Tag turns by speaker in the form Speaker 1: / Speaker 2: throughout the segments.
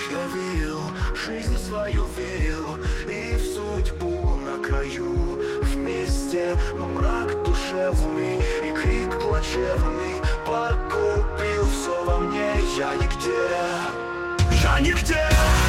Speaker 1: Я верил, жизнь свою верил, и в судьбу на краю. Вместе, но мрак душевный и крик плачевный погубил все во мне. Я нигде, я нигде.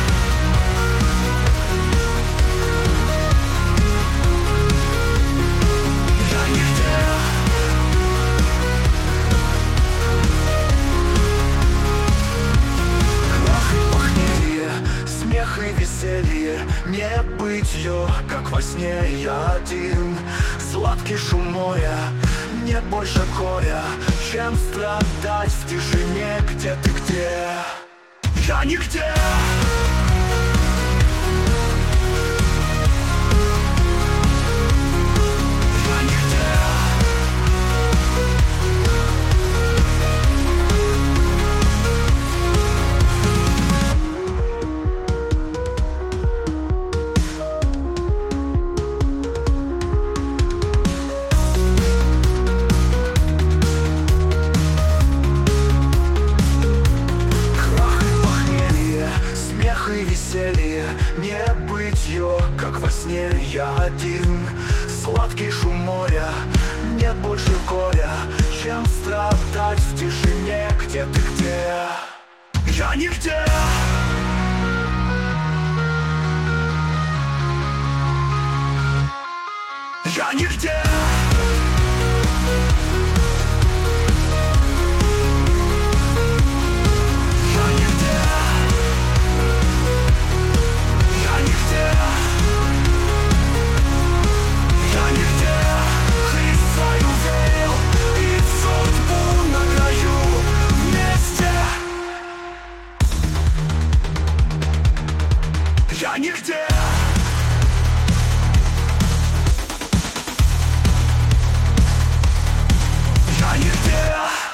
Speaker 1: Смех и веселье, не бытье, как во сне я один. Сладкий шум моря, нет больше горя, чем страдать в тишине. Где ты, где? Я нигде. И веселье, не бытье, как во сне я один. Сладкий шум моря, нет больше горя, чем страдать в тишине. Где ты, где? Я нигде. Я нигде. Я нигде. Я нигде.